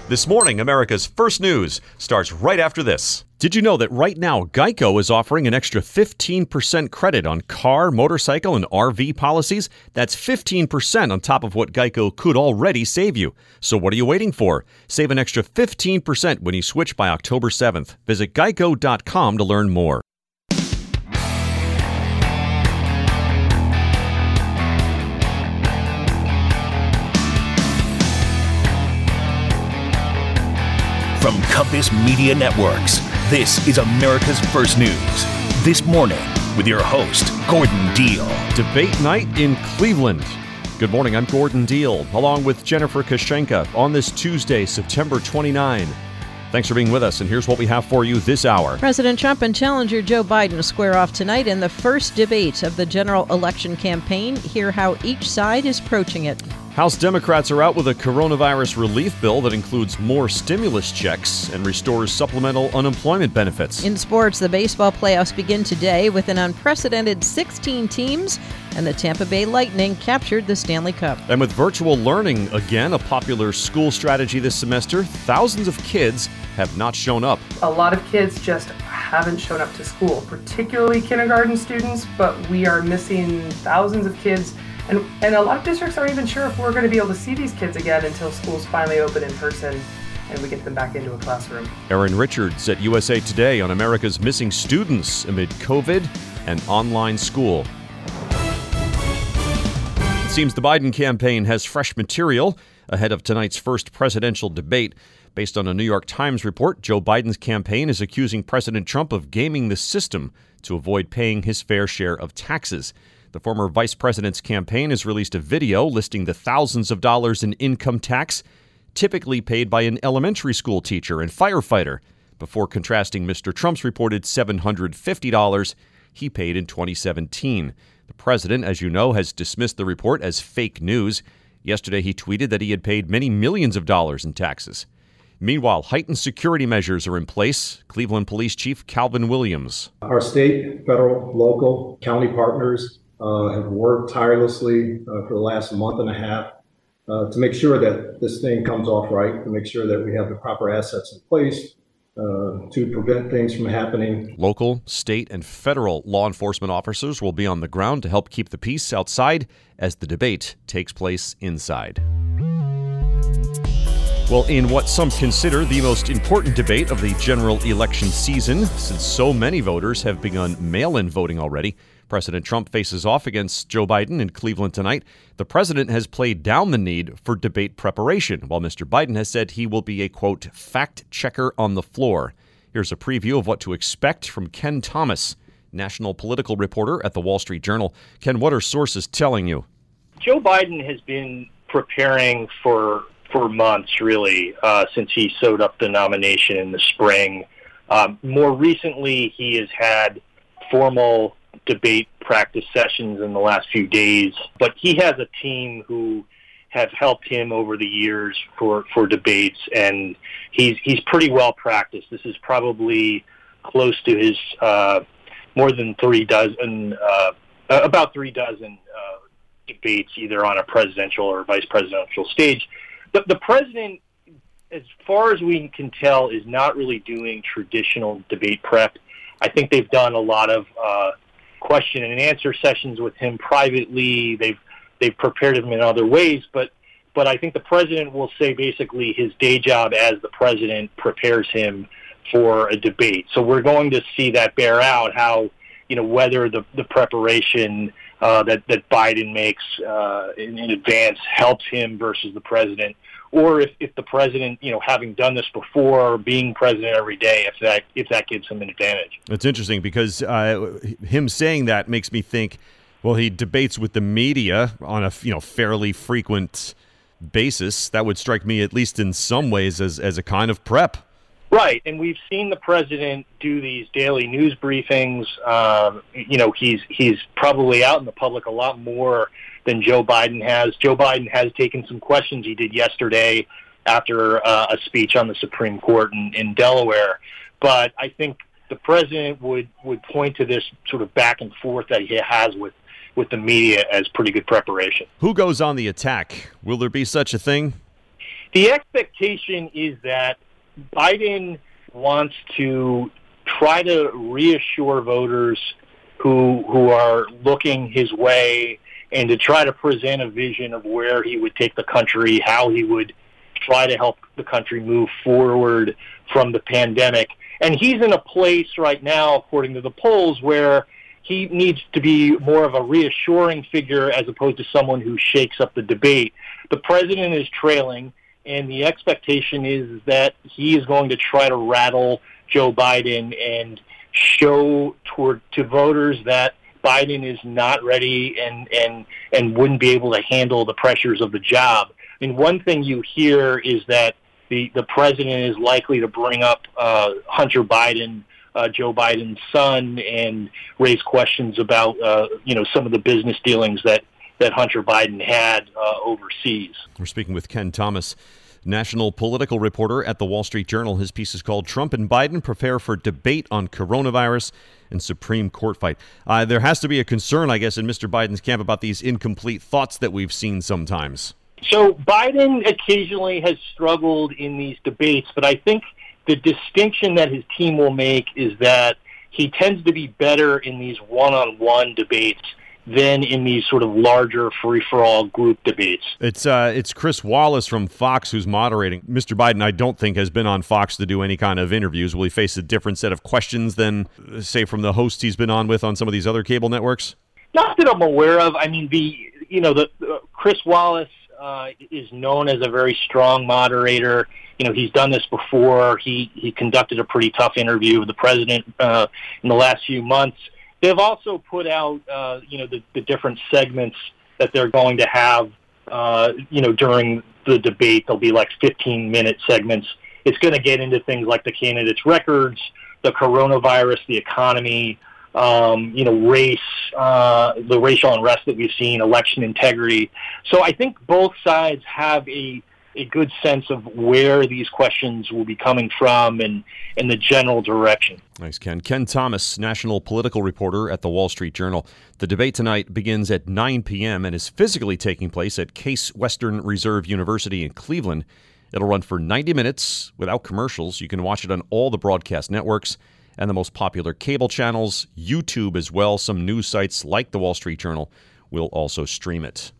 This morning, America's First News starts right after this. Did you know that right now, Geico is offering an extra 15% credit on car, motorcycle, and RV policies? That's 15% on top of what Geico could already save you. So what are you waiting for? Save an extra 15% when you switch by October 7th. Visit geico.com to learn more. From Compass Media Networks, this is America's First News. This morning, with your host, Gordon Deal. Debate night in Cleveland. Good morning, I'm Gordon Deal, along with Jennifer Kashenka on this Tuesday, September 29. Thanks for being with us, and here's what we have for you this hour. President Trump and challenger Joe Biden square off tonight in the first debate of the general election campaign. Hear how each side is approaching it. House Democrats are out with a coronavirus relief bill that includes more stimulus checks and restores supplemental unemployment benefits. In sports, the baseball playoffs begin today with an unprecedented 16 teams, and the Tampa Bay Lightning captured the Stanley Cup. And with virtual learning again a popular school strategy this semester, thousands of kids have not shown up. A lot of kids just haven't shown up to school, particularly kindergarten students, but we are missing thousands of kids. And a lot of districts aren't even sure if we're going to be able to see these kids again until schools finally open in person and we get them back into a classroom. Erin Richards at USA Today on America's missing students amid COVID and online school. It seems the Biden campaign has fresh material ahead of tonight's first presidential debate. Based on a New York Times report, Joe Biden's campaign is accusing President Trump of gaming the system to avoid paying his fair share of taxes. The former vice president's campaign has released a video listing the thousands of dollars in income tax typically paid by an elementary school teacher and firefighter, before contrasting Mr. Trump's reported $750 he paid in 2017. The president, as you know, has dismissed the report as fake news. Yesterday, he tweeted that he had paid many millions of dollars in taxes. Meanwhile, heightened security measures are in place. Cleveland Police Chief Calvin Williams. Our state, federal, local, county partners have worked tirelessly for the last month and a half to make sure that this thing comes off right, to make sure that we have the proper assets in place to prevent things from happening. Local, state, and federal law enforcement officers will be on the ground to help keep the peace outside as the debate takes place inside. Well, in what some consider the most important debate of the general election season, since so many voters have begun mail-in voting already, President Trump faces off against Joe Biden in Cleveland tonight. The president has played down the need for debate preparation, while Mr. Biden has said he will be a, quote, fact checker on the floor. Here's a preview of what to expect from Ken Thomas, national political reporter at the Wall Street Journal. Ken, what are sources telling you? Joe Biden has been preparing for months, really, since he sewed up the nomination in the spring. More recently, he has had formal debate practice sessions in the last few days, but he has a team who have helped him over the years for debates, and he's pretty well practiced. This is probably close to his more than about 3 dozen debates, either on a presidential or vice presidential stage. The president, as far as we can tell, is not really doing traditional debate prep. I think they've done a lot of question and answer sessions with him privately. They've prepared him in other ways, but I think the president will say basically his day job as the president prepares him for a debate. So we're going to see that bear out, how, whether the preparation that Biden makes in advance helps him versus the president, or if the president, having done this before, being president every day, if that gives him an advantage. It's interesting because him saying that makes me think, well, he debates with the media on a fairly frequent basis. That would strike me, at least in some ways, as a kind of prep. Right, and we've seen the president do these daily news briefings. He's probably out in the public a lot more than Joe Biden has. Joe Biden has taken some questions he did yesterday after a speech on the Supreme Court in Delaware. But I think the president would point to this sort of back and forth that he has with the media as pretty good preparation. Who goes on the attack? Will there be such a thing? The expectation is that Biden wants to try to reassure voters who are looking his way and to try to present a vision of where he would take the country, how he would try to help the country move forward from the pandemic. And he's in a place right now, according to the polls, where he needs to be more of a reassuring figure as opposed to someone who shakes up the debate. The president is trailing, and the expectation is that he is going to try to rattle Joe Biden and show to voters that Biden is not ready and wouldn't be able to handle the pressures of the job. I mean, one thing you hear is that the president is likely to bring up Hunter Biden, Joe Biden's son, and raise questions about some of the business dealings that Hunter Biden had overseas. We're speaking with Ken Thomas, national political reporter at the Wall Street Journal. His piece is called "Trump and Biden Prepare for Debate on Coronavirus and Supreme Court Fight." There has to be a concern, I guess, in Mr. Biden's camp about these incomplete thoughts that we've seen sometimes. So Biden occasionally has struggled in these debates, but I think the distinction that his team will make is that he tends to be better in these one-on-one debates than in these sort of larger free-for-all group debates. It's Chris Wallace from Fox who's moderating. Mr. Biden, I don't think, has been on Fox to do any kind of interviews. Will he face a different set of questions than, say, from the hosts he's been on with on some of these other cable networks? Not that I'm aware of. I mean, Chris Wallace is known as a very strong moderator. He's done this before. He conducted a pretty tough interview with the president in the last few months. They've also put out, the different segments that they're going to have, during the debate. They'll be like 15-minute segments. It's going to get into things like the candidates' records, the coronavirus, the economy, race, the racial unrest that we've seen, election integrity. So I think both sides have a good sense of where these questions will be coming from and the general direction. Nice, Ken. Ken Thomas, national political reporter at the Wall Street Journal. The debate tonight begins at 9 p.m. and is physically taking place at Case Western Reserve University in Cleveland. It'll run for 90 minutes without commercials. You can watch it on all the broadcast networks and the most popular cable channels, YouTube as well. Some news sites like the Wall Street Journal will also stream it.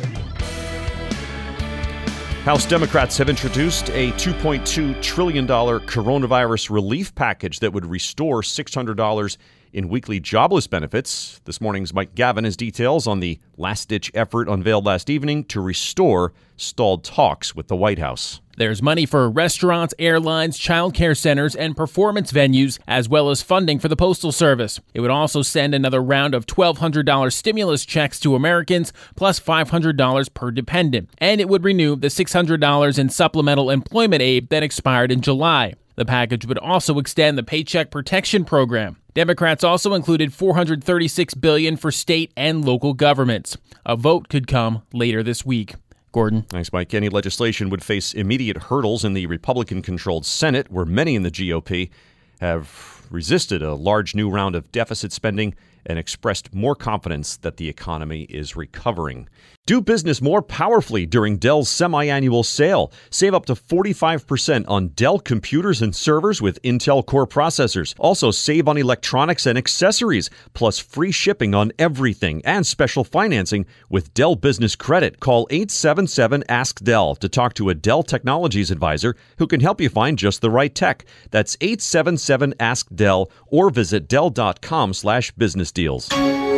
House Democrats have introduced a $2.2 trillion coronavirus relief package that would restore $600 in weekly jobless benefits. This morning's Mike Gavin has details on the last-ditch effort unveiled last evening to restore stalled talks with the White House. There's money for restaurants, airlines, child care centers, and performance venues, as well as funding for the Postal Service. It would also send another round of $1,200 stimulus checks to Americans, plus $500 per dependent. And it would renew the $600 in supplemental employment aid that expired in July. The package would also extend the Paycheck Protection Program. Democrats also included $436 billion for state and local governments. A vote could come later this week. Gordon. Thanks, Mike. Any legislation would face immediate hurdles in the Republican-controlled Senate, where many in the GOP have resisted a large new round of deficit spending and expressed more confidence that the economy is recovering. Do business more powerfully during Dell's semi-annual sale. Save up to 45% on Dell computers and servers with Intel Core processors. Also save on electronics and accessories, plus free shipping on everything and special financing with Dell Business Credit. Call 877-ASK-DELL to talk to a Dell Technologies advisor who can help you find just the right tech. That's 877-ASK-DELL or visit Dell.com/business deals.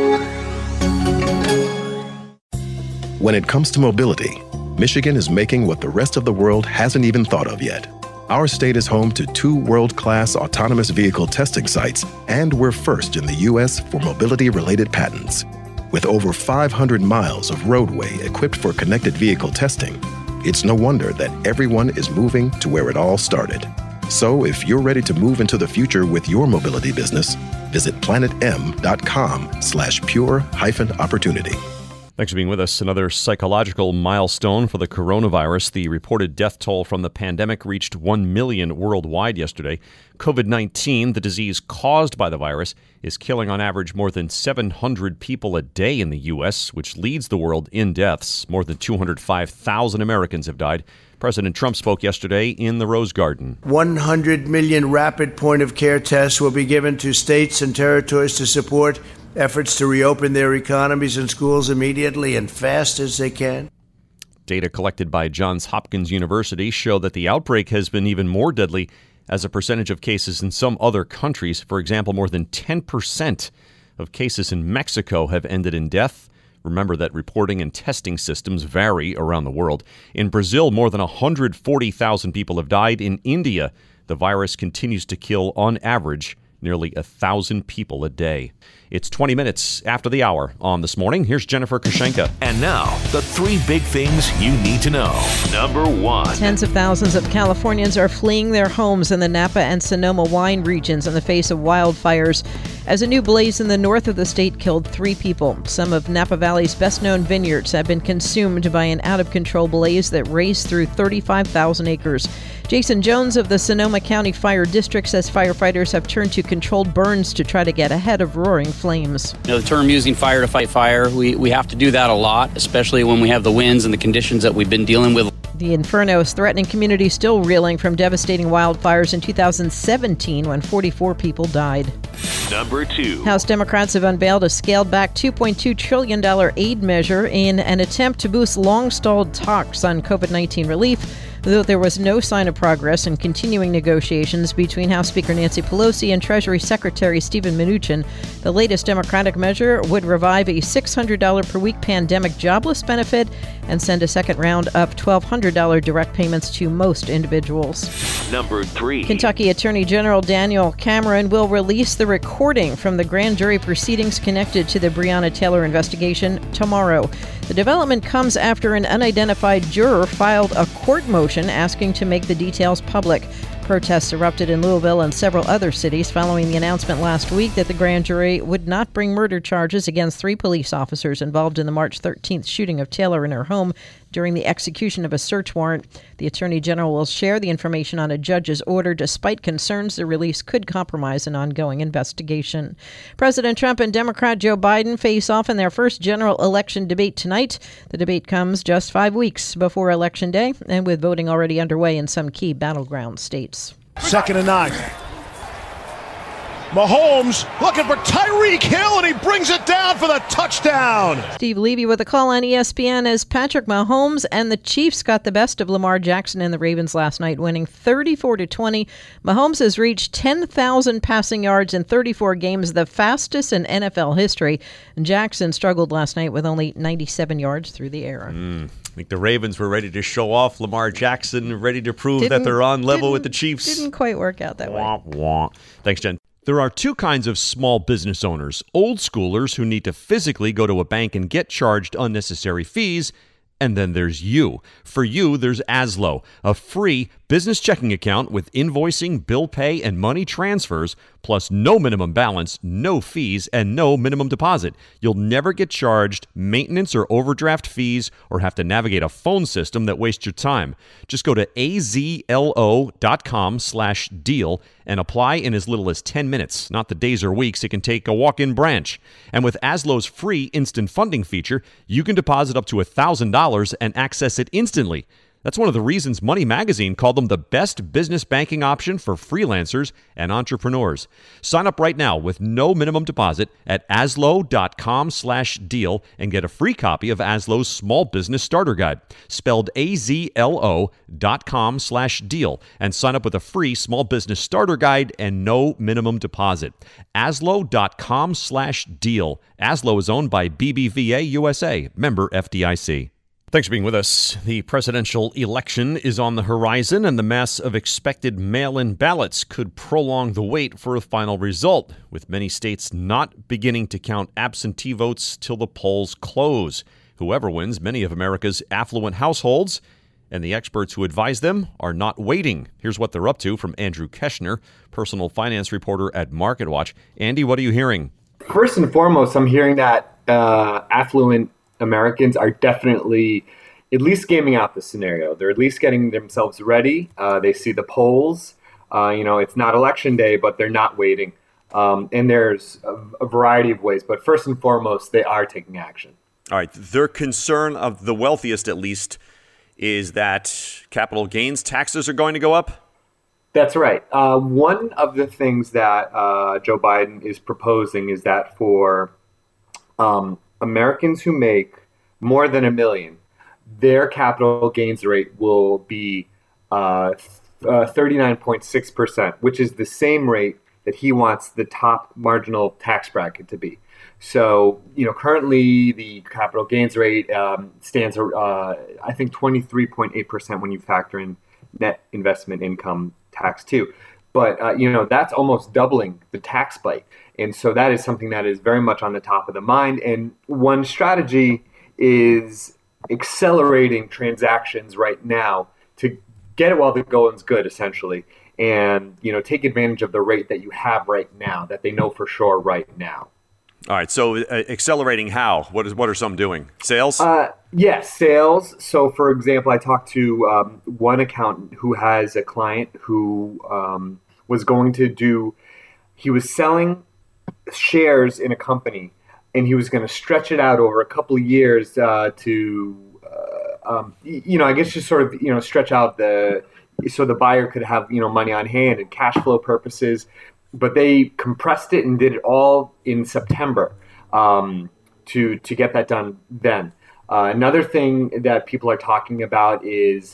When it comes to mobility, Michigan is making what the rest of the world hasn't even thought of yet. Our state is home to 2 world-class autonomous vehicle testing sites, and we're first in the U.S. for mobility-related patents. With over 500 miles of roadway equipped for connected vehicle testing, it's no wonder that everyone is moving to where it all started. So if you're ready to move into the future with your mobility business, visit planetm.com/pure-opportunity. Thanks for being with us. Another psychological milestone for the coronavirus. The reported death toll from the pandemic reached 1 million worldwide yesterday. COVID-19, the disease caused by the virus, is killing on average more than 700 people a day in the U.S., which leads the world in deaths. More than 205,000 Americans have died. President Trump spoke yesterday in the Rose Garden. 100 million rapid point-of-care tests will be given to states and territories to support efforts to reopen their economies and schools immediately and fast as they can. Data collected by Johns Hopkins University show that the outbreak has been even more deadly as a percentage of cases in some other countries. For example, more than 10% of cases in Mexico have ended in death. Remember that reporting and testing systems vary around the world. In Brazil, more than 140,000 people have died. In India, the virus continues to kill, on average, nearly 1,000 people a day. It's 20 minutes after the hour on This Morning. Here's Jennifer Kushenka. And now, the three big things you need to know. Number one. Tens of thousands of Californians are fleeing their homes in the Napa and Sonoma wine regions in the face of wildfires, as a new blaze in the north of the state killed 3 people. Some of Napa Valley's best-known vineyards have been consumed by an out-of-control blaze that raced through 35,000 acres. Jason Jones of the Sonoma County Fire District says firefighters have turned to controlled burns to try to get ahead of roaring flames. The term using fire to fight fire, we have to do that a lot, especially when we have the winds and the conditions that we've been dealing with. The inferno is threatening communities still reeling from devastating wildfires in 2017 when 44 people died. Number 2. House Democrats have unveiled a scaled-back $2.2 trillion aid measure in an attempt to boost long-stalled talks on COVID-19 relief, though there was no sign of progress in continuing negotiations between House Speaker Nancy Pelosi and Treasury Secretary Steven Mnuchin. The latest Democratic measure would revive a $600 per week pandemic jobless benefit and send a second round of $1,200 direct payments to most individuals. Number 3. Kentucky Attorney General Daniel Cameron will release the recording from the grand jury proceedings connected to the Breonna Taylor investigation tomorrow. The development comes after an unidentified juror filed a court motion asking to make the details public. Protests erupted in Louisville and several other cities following the announcement last week that the grand jury would not bring murder charges against 3 police officers involved in the March 13th shooting of Taylor in her home during the execution of a search warrant. The Attorney General will share the information on a judge's order despite concerns the release could compromise an ongoing investigation. President Trump and Democrat Joe Biden face off in their first general election debate tonight. The debate comes just 5 weeks before Election Day and with voting already underway in some key battleground states. 2nd and 9. Mahomes looking for Tyreek Hill, and he brings it down for the touchdown. Steve Levy with a call on ESPN as Patrick Mahomes and the Chiefs got the best of Lamar Jackson and the Ravens last night, winning 34-20. Mahomes has reached 10,000 passing yards in 34 games, the fastest in NFL history. And Jackson struggled last night with only 97 yards through the air. I think the Ravens were ready to show off Lamar Jackson, ready to prove that they're on level with the Chiefs. Didn't quite work out that way. Wah, wah. Thanks, Jen. There are 2 kinds of small business owners: old schoolers who need to physically go to a bank and get charged unnecessary fees, and then there's you. For you, there's Azlo, a free business checking account with invoicing, bill pay, and money transfers, plus no minimum balance, no fees, and no minimum deposit. You'll never get charged maintenance or overdraft fees or have to navigate a phone system that wastes your time. Just go to azlo.com/deal and apply in as little as 10 minutes, not the days or weeks it can take a walk-in branch. And with Azlo's free instant funding feature, you can deposit up to $1,000 and access it instantly. That's one of the reasons Money Magazine called them the best business banking option for freelancers and entrepreneurs. Sign up right now with no minimum deposit at azlo.com/deal and get a free copy of Azlo's Small Business Starter Guide, spelled azlo.com/deal, and sign up with a free Small Business Starter Guide and no minimum deposit. azlo.com/deal. Azlo is owned by BBVA USA, member FDIC. Thanks for being with us. The presidential election is on the horizon, and the mass of expected mail-in ballots could prolong the wait for a final result, with many states not beginning to count absentee votes till the polls close. Whoever wins, many of America's affluent households and the experts who advise them are not waiting. Here's what they're up to from Andrew Keshner, personal finance reporter at MarketWatch. Andy, what are you hearing? First and foremost, I'm hearing that affluent Americans are definitely at least gaming out the scenario. They're at least getting themselves ready. They see the polls. It's not election day, but they're not waiting. And there's a variety of ways. But first and foremost, they are taking action. All right. Their concern of the wealthiest, at least, is that capital gains taxes are going to go up? That's right. One of the things that Joe Biden is proposing is that for Americans who make more than $1 million, their capital gains rate will be 39.6%, which is the same rate that he wants the top marginal tax bracket to be. So, currently the capital gains rate stands, I think, 23.8% when you factor in net investment income tax too. But, that's almost doubling the tax bite. And so that is something that is very much on the top of the mind. And one strategy is accelerating transactions right now to get it while the going's good, essentially. And, take advantage of the rate that you have right now, that they know for sure right now. All right. So accelerating how? What are some doing? Sales? Yes, sales. So, for example, I talked to one accountant who has a client who was going to he was selling shares in a company, and he was going to stretch it out over a couple of years I guess just sort of, stretch out so the buyer could have, money on hand and cash flow purposes. But they compressed it and did it all in September to get that done then. Another thing that people are talking about is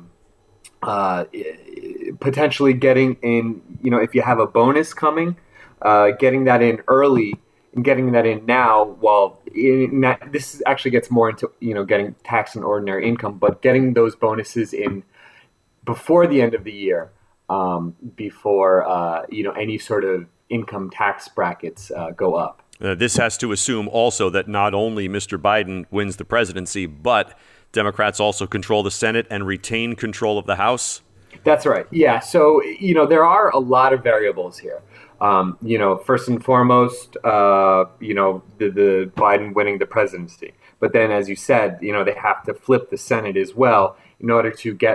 potentially getting in, if you have a bonus coming, getting that in early and getting that in now. This actually gets more into, getting tax and ordinary income, but getting those bonuses in before the end of the year. Before any sort of income tax brackets go up. This has to assume also that not only Mr. Biden wins the presidency, but Democrats also control the Senate and retain control of the House? That's right. Yeah. So, there are a lot of variables here. First and foremost, the Biden winning the presidency. But then, as you said, they have to flip the Senate as well in order to get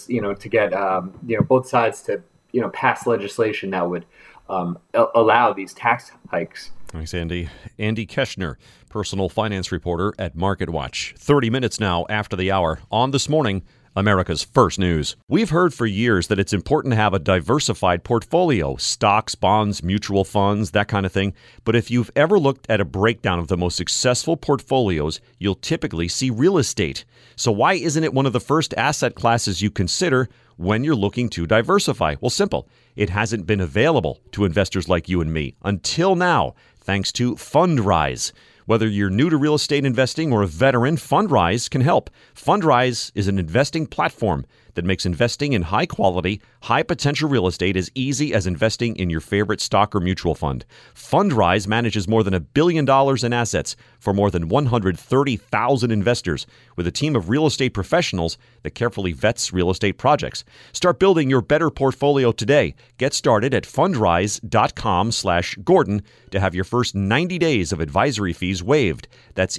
both sides to pass legislation that would allow these tax hikes. Thanks, Andy. Andy Keshner, personal finance reporter at MarketWatch. 30 minutes now after the hour on This Morning, America's First News. We've heard for years that it's important to have a diversified portfolio, stocks, bonds, mutual funds, that kind of thing. But if you've ever looked at a breakdown of the most successful portfolios, you'll typically see real estate. So why isn't it one of the first asset classes you consider when you're looking to diversify? Well, simple. It hasn't been available to investors like you and me until now, thanks to Fundrise. Whether you're new to real estate investing or a veteran, Fundrise can help. Fundrise is an investing platform that makes investing in high-quality, high-potential real estate as easy as investing in your favorite stock or mutual fund. Fundrise manages more than $1 billion in assets for more than 130,000 investors with a team of real estate professionals that carefully vets real estate projects. Start building your better portfolio today. Get started at fundrise.com/Gordon to have your first 90 days of advisory fees waived. That's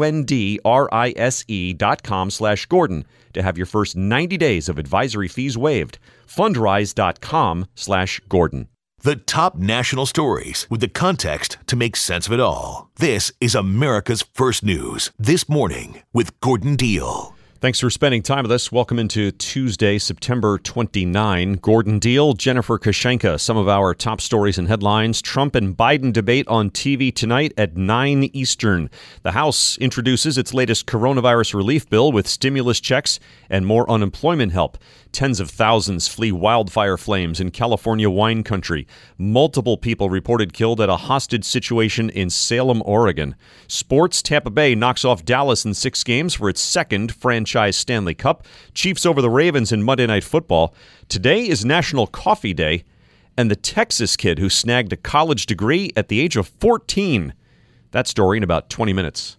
fundrise.com/Gordon to have your first 90 days of advisory fees waived. Fundrise.com/Gordon. The top national stories with the context to make sense of it all. This is America's First News. This Morning with Gordon Deal. Thanks for spending time with us. Welcome into Tuesday, September 29. Gordon Deal, Jennifer Kashenka, some of our top stories and headlines. Trump and Biden debate on TV tonight at 9 Eastern. The House introduces its latest coronavirus relief bill with stimulus checks and more unemployment help. Tens of thousands flee wildfire flames in California wine country. Multiple people reported killed at a hostage situation in Salem, Oregon. Sports, Tampa Bay knocks off Dallas in 6 games for its second franchise Stanley Cup. Chiefs over the Ravens in Monday Night Football. Today is National Coffee Day. And the Texas kid who snagged a college degree at the age of 14. That story in about 20 minutes.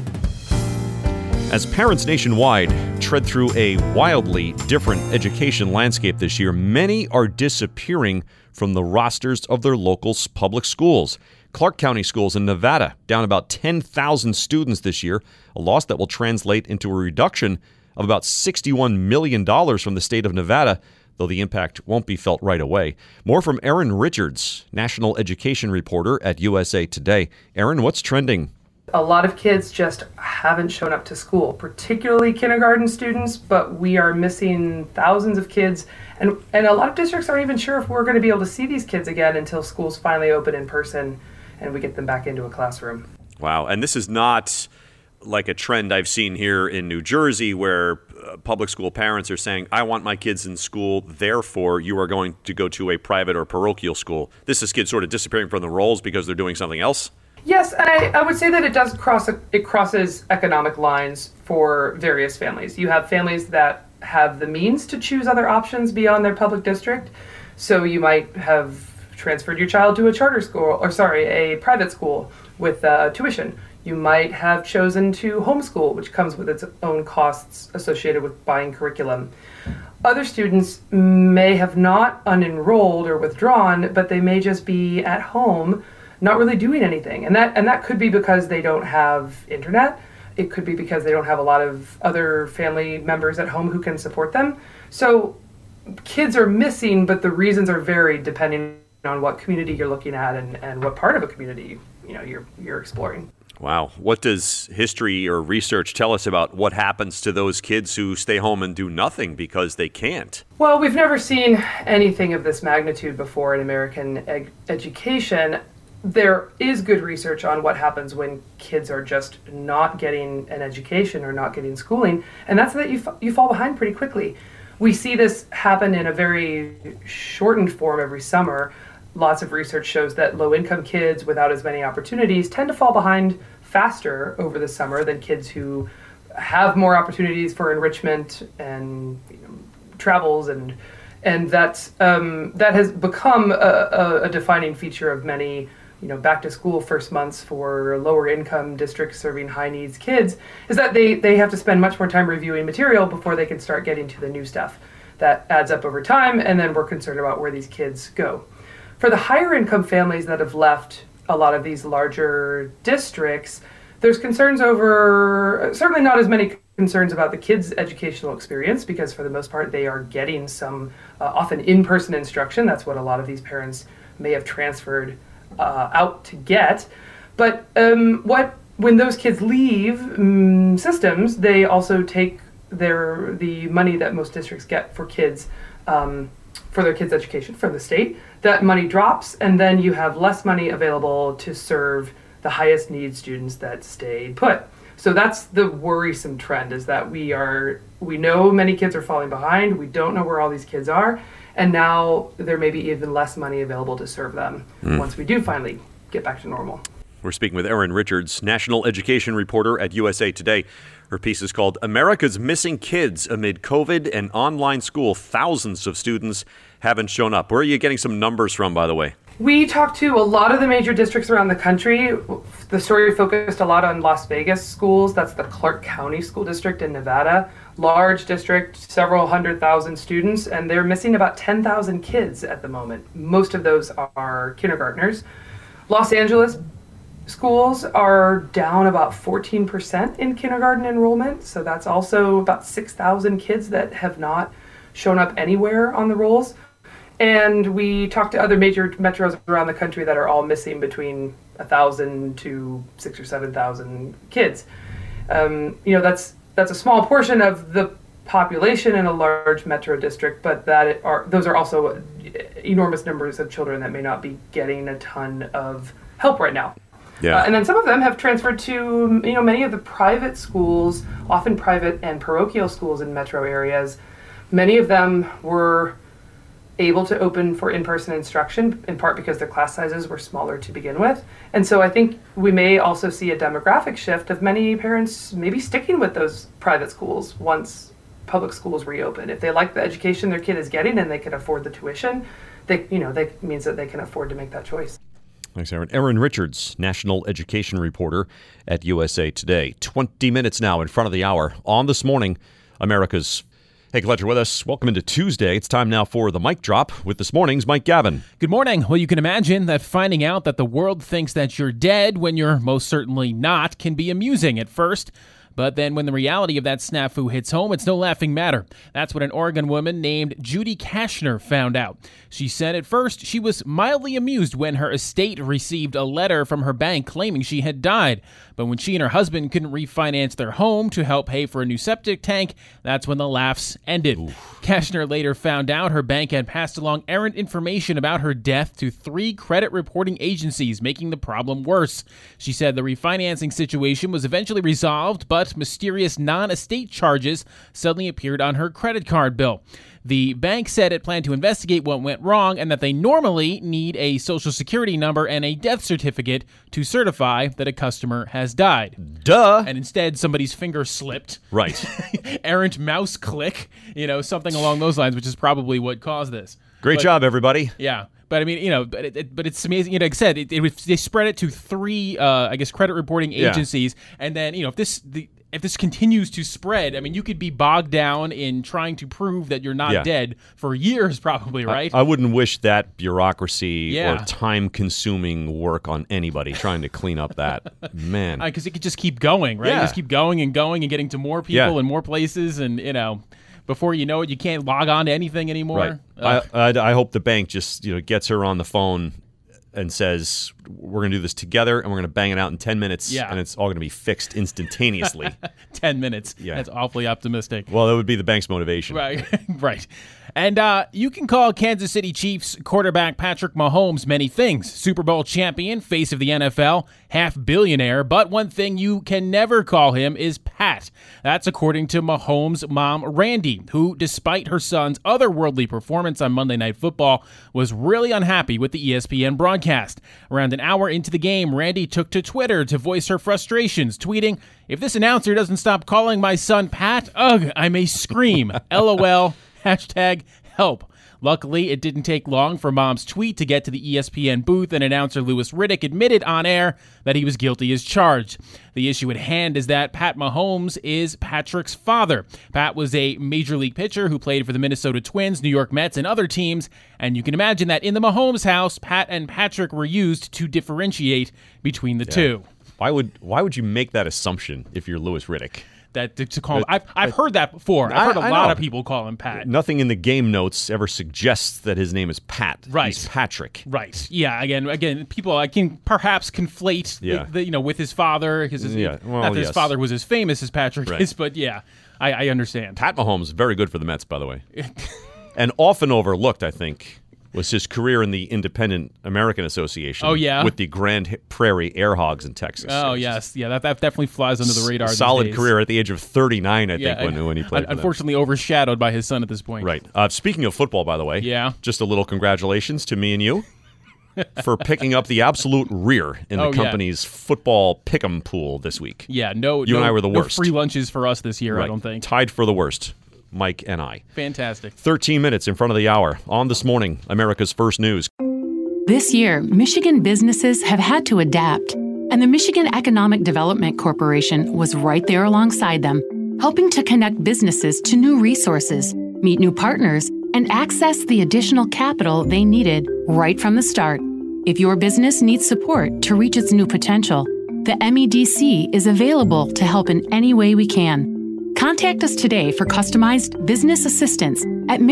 As parents nationwide tread through a wildly different education landscape this year, many are disappearing from the rosters of their local public schools. Clark County schools in Nevada down about 10,000 students this year, a loss that will translate into a reduction of about $61 million from the state of Nevada, though the impact won't be felt right away. More from Erin Richards, national education reporter at USA Today. Erin, what's trending? A lot of kids just haven't shown up to school, particularly kindergarten students, but we are missing thousands of kids. And a lot of districts aren't even sure if we're going to be able to see these kids again until schools finally open in person and we get them back into a classroom. Wow. And this is not like a trend I've seen here in New Jersey where public school parents are saying, I want my kids in school, therefore you are going to go to a private or parochial school. This is kids sort of disappearing from the rolls because they're doing something else? Yes, and I would say that it crosses economic lines for various families. You have families that have the means to choose other options beyond their public district. So you might have transferred your child to a private school with tuition. You might have chosen to homeschool, which comes with its own costs associated with buying curriculum. Other students may have not unenrolled or withdrawn, but they may just be at home not really doing anything. And that could be because they don't have internet. It could be because they don't have a lot of other family members at home who can support them. So kids are missing, but the reasons are varied depending on what community you're looking at and what part of a community you're exploring. Wow. What does history or research tell us about what happens to those kids who stay home and do nothing because they can't? Well, we've never seen anything of this magnitude before in American education. There is good research on what happens when kids are just not getting an education or not getting schooling, and that's that you fall behind pretty quickly. We see this happen in a very shortened form every summer. Lots of research shows that low-income kids without as many opportunities tend to fall behind faster over the summer than kids who have more opportunities for enrichment and travels, and that has become a defining feature of many back to school first months for lower income districts serving high needs kids, is that they have to spend much more time reviewing material before they can start getting to the new stuff. That adds up over time, and then we're concerned about where these kids go. For the higher income families that have left a lot of these larger districts, there's concerns over, certainly not as many concerns about the kids' educational experience, because for the most part they are getting some often in-person instruction. That's what a lot of these parents may have transferred out to get. But when those kids leave systems, they also take the money that most districts get for kids, for their kids' education from the state. That money drops, and then you have less money available to serve the highest need students that stay put. So that's the worrisome trend, is that we know many kids are falling behind. We don't know where all these kids are. And now there may be even less money available to serve them once we do finally get back to normal. We're speaking with Erin Richards, national education reporter at USA Today. Her piece is called America's Missing Kids Amid COVID and Online School. Thousands of students haven't shown up. Where are you getting some numbers from, by the way? We talked to a lot of the major districts around the country. The story focused a lot on Las Vegas schools. That's the Clark County School District in Nevada. Large district, several 100,000 students, and they're missing about 10,000 kids at the moment. Most of those are kindergartners. Los Angeles schools are down about 14% in kindergarten enrollment, so that's also about 6,000 kids that have not shown up anywhere on the rolls. And we talked to other major metros around the country that are all missing between 1,000 to 6,000 or 7,000 kids. That's a small portion of the population in a large metro district, but those are also enormous numbers of children that may not be getting a ton of help right now. Yeah. And then some of them have transferred to many of the private schools, often private and parochial schools in metro areas. Many of them were able to open for in-person instruction, in part because their class sizes were smaller to begin with. And so I think we may also see a demographic shift of many parents maybe sticking with those private schools once public schools reopen. If they like the education their kid is getting and they can afford the tuition, that means that they can afford to make that choice. Thanks, Erin. Erin Richards, national education reporter at USA Today. 20 minutes now in front of the hour. On This Morning, America's Hey, glad you're with us. Welcome into Tuesday. It's time now for the Mic Drop with this morning's Mike Gavin. Good morning. Well, you can imagine that finding out that the world thinks that you're dead when you're most certainly not can be amusing at first. But then when the reality of that snafu hits home, it's no laughing matter. That's what an Oregon woman named Judy Kashner found out. She said at first she was mildly amused when her estate received a letter from her bank claiming she had died. But when she and her husband couldn't refinance their home to help pay for a new septic tank, that's when the laughs ended. Kashner later found out her bank had passed along errant information about her death to 3 credit reporting agencies, making the problem worse. She said the refinancing situation was eventually resolved, but mysterious non-estate charges suddenly appeared on her credit card bill. The bank said it planned to investigate what went wrong and that they normally need a social security number and a death certificate to certify that a customer has died. Duh! And instead, somebody's finger slipped. Right. Errant mouse click, something along those lines, which is probably what caused this. Great job, everybody. Yeah. But I mean, but it's amazing. Like I said, they spread it to 3, credit reporting agencies, and then if this continues to spread, I mean, you could be bogged down in trying to prove that you're not dead for years, probably, right? I wouldn't wish that bureaucracy or time-consuming work on anybody trying to clean up that. Man. Because it could just keep going, right? Yeah. Just keep going and going and getting to more people and more places, and before you know it, you can't log on to anything anymore. Right. I hope the bank just gets her on the phone and says, we're going to do this together, and we're going to bang it out in 10 minutes, and it's all going to be fixed instantaneously. 10 minutes. Yeah. That's awfully optimistic. Well, that would be the bank's motivation. Right. Right. And you can call Kansas City Chiefs quarterback Patrick Mahomes many things. Super Bowl champion, face of the NFL, half-billionaire. But one thing you can never call him is Pat. That's according to Mahomes' mom, Randy, who, despite her son's otherworldly performance on Monday Night Football, was really unhappy with the ESPN broadcast. Around an hour into the game, Randy took to Twitter to voice her frustrations, tweeting, "If this announcer doesn't stop calling my son Pat, ugh, I may scream. LOL. #help. Luckily, it didn't take long for Mom's tweet to get to the ESPN booth, and announcer Louis Riddick admitted on air that he was guilty as charged. The issue at hand is that Pat Mahomes is Patrick's father. Pat was a major league pitcher who played for the Minnesota Twins, New York Mets, and other teams, and you can imagine that in the Mahomes house, Pat and Patrick were used to differentiate between the two. Why would you make that assumption if you're Louis Riddick? That to call him, I've heard that before. I've heard a lot of people call him Pat. Nothing in the game notes ever suggests that his name is Pat. Right. He's Patrick. Right. Yeah. Again, people can perhaps conflate, with his father. Not that his father was as famous as Patrick is, but I understand. Pat Mahomes, very good for the Mets, by the way, and often overlooked, I think, was his career in the Independent American Association. Oh, yeah? With the Grand Prairie Air Hogs in Texas. Oh, yes. Yeah, that definitely flies under the radar. Solid career at the age of 39, I think, when he played. Unfortunately, overshadowed by his son at this point. Right. Speaking of football, by the way, just a little congratulations to me and you for picking up the absolute rear in the company's football pick'em pool this week. Yeah, you and I were the worst. No free lunches for us this year, I don't think. Tied for the worst. Mike and I. Fantastic. 13 minutes in front of the hour. On This Morning, America's First News. This year, Michigan businesses have had to adapt, and the Michigan Economic Development Corporation was right there alongside them, helping to connect businesses to new resources, meet new partners, and access the additional capital they needed right from the start. If your business needs support to reach its new potential, the MEDC is available to help in any way we can. Contact us today for customized business assistance at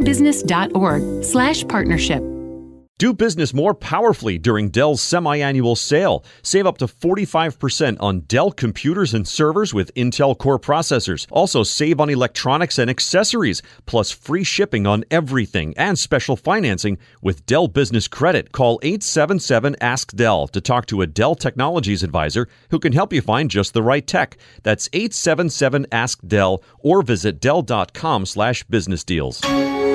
michiganbusiness.org/partnership. Do business more powerfully during Dell's semi-annual sale. Save up to 45% on Dell computers and servers with Intel Core processors. Also save on electronics and accessories, plus free shipping on everything and special financing with Dell Business Credit. Call 877-ASK-DELL to talk to a Dell Technologies advisor who can help you find just the right tech. That's 877-ASK-DELL or visit Dell.com/business deals.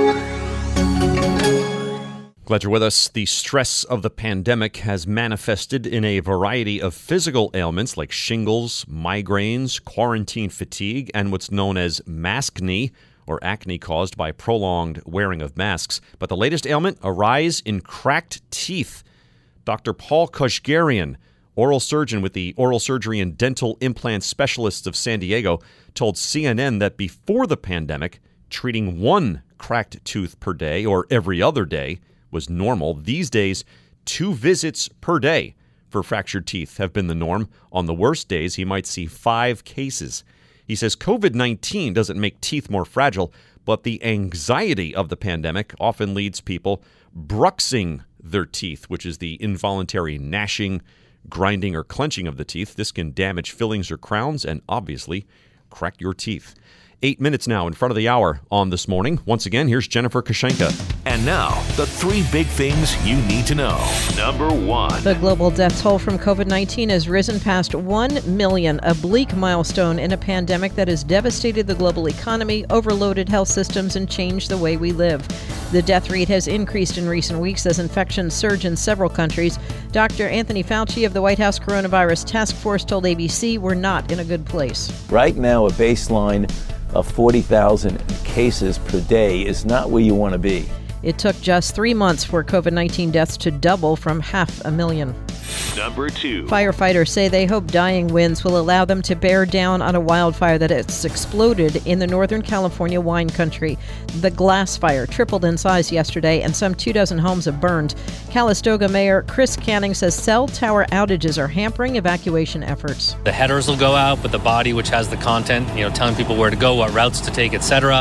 Glad you're with us. The stress of the pandemic has manifested in a variety of physical ailments like shingles, migraines, quarantine fatigue, and what's known as maskne, or acne caused by prolonged wearing of masks. But the latest ailment, a rise in cracked teeth. Dr. Paul Kashgarian, oral surgeon with the Oral Surgery and Dental Implant Specialists of San Diego, told CNN that before the pandemic, treating one cracked tooth per day or every other day was normal. These days, 2 visits per day for fractured teeth have been the norm. On the worst days, he might see 5 cases. He says COVID-19 doesn't make teeth more fragile, but the anxiety of the pandemic often leads people bruxing their teeth, which is the involuntary gnashing, grinding, or clenching of the teeth. This can damage fillings or crowns and obviously crack your teeth. 8 minutes now in front of the hour on This Morning. Once again, here's Jennifer Kushenka. And now, the 3 big things you need to know. Number 1. The global death toll from COVID-19 has risen past 1 million, a bleak milestone in a pandemic that has devastated the global economy, overloaded health systems, and changed the way we live. The death rate has increased in recent weeks as infections surge in several countries. Dr. Anthony Fauci of the White House Coronavirus Task Force told ABC we're not in a good place. Right now, a baseline of 40,000 cases per day is not where you want to be. It took just 3 months for COVID-19 deaths to double from 500,000. Number 2. Firefighters say they hope dying winds will allow them to bear down on a wildfire that has exploded in the Northern California wine country. The Glass Fire tripled in size yesterday, and some 24 homes have burned. Calistoga Mayor Chris Canning says cell tower outages are hampering evacuation efforts. The headers will go out, but the body, which has the content, telling people where to go, what routes to take, etc.,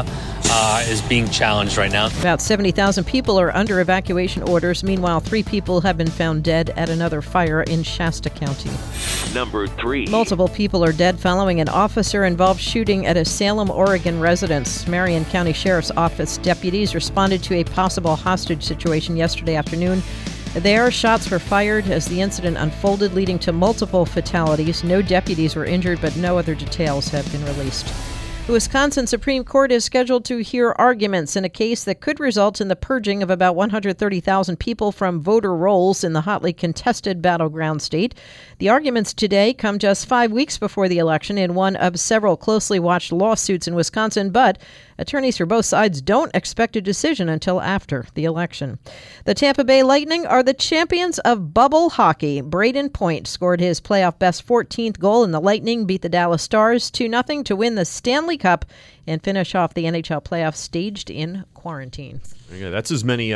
is being challenged right now. About 70,000 people are under evacuation orders. Meanwhile, 3 people have been found dead at another fire in Shasta County. Number 3. Multiple people are dead following an officer-involved shooting at a Salem, Oregon residence. Marion County Sheriff's Office deputies responded to a possible hostage situation yesterday afternoon. There, shots were fired as the incident unfolded, leading to multiple fatalities. No deputies were injured, but no other details have been released. The Wisconsin Supreme Court is scheduled to hear arguments in a case that could result in the purging of about 130,000 people from voter rolls in the hotly contested battleground state. The arguments today come just 5 weeks before the election in one of several closely watched lawsuits in Wisconsin, but attorneys for both sides don't expect a decision until after the election. The Tampa Bay Lightning are the champions of bubble hockey. Braden Point scored his playoff best 14th goal, and the Lightning beat the Dallas Stars 2-0 to win the Stanley Cup and finish off the NHL playoffs staged in quarantine. Okay, that's as many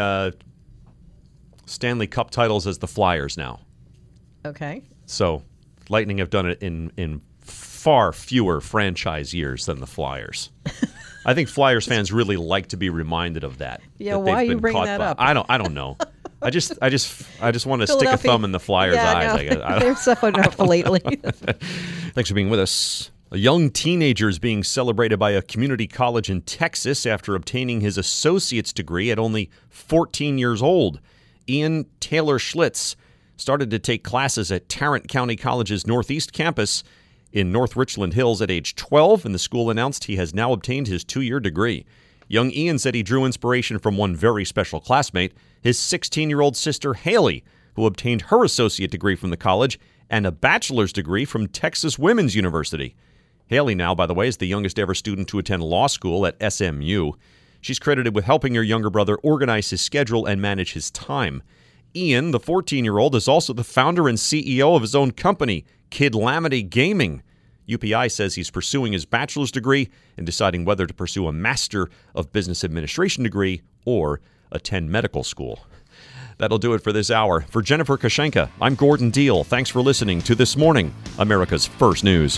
Stanley Cup titles as the Flyers now. Okay. So Lightning have done it in far fewer franchise years than the Flyers. I think Flyers fans really like to be reminded of that. Yeah, why are you bringing that up? I don't know. I just want to stick a thumb in the Flyers' eyes. I guess. They've suffered enough lately. Thanks for being with us. A young teenager is being celebrated by a community college in Texas after obtaining his associate's degree at only 14 years old. Ian Taylor Schlitz started to take classes at Tarrant County College's Northeast campus in North Richland Hills at age 12, and the school announced he has now obtained his 2-year degree. Young Ian said he drew inspiration from one very special classmate, his 16-year-old sister Haley, who obtained her associate degree from the college and a bachelor's degree from Texas Women's University. Haley now, by the way, is the youngest ever student to attend law school at SMU. She's credited with helping her younger brother organize his schedule and manage his time. Ian, the 14-year-old, is also the founder and CEO of his own company, Kidlamity Gaming. UPI says he's pursuing his bachelor's degree and deciding whether to pursue a Master of Business Administration degree or attend medical school. That'll do it for this hour. For Jennifer Kushenka, I'm Gordon Deal. Thanks for listening to This Morning, America's First News.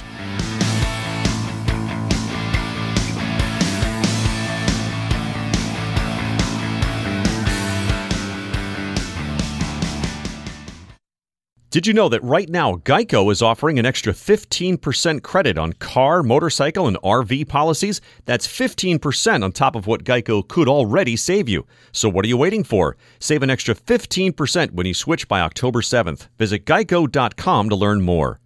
Did you know that right now Geico is offering an extra 15% credit on car, motorcycle, and RV policies? That's 15% on top of what Geico could already save you. So what are you waiting for? Save an extra 15% when you switch by October 7th. Visit geico.com to learn more.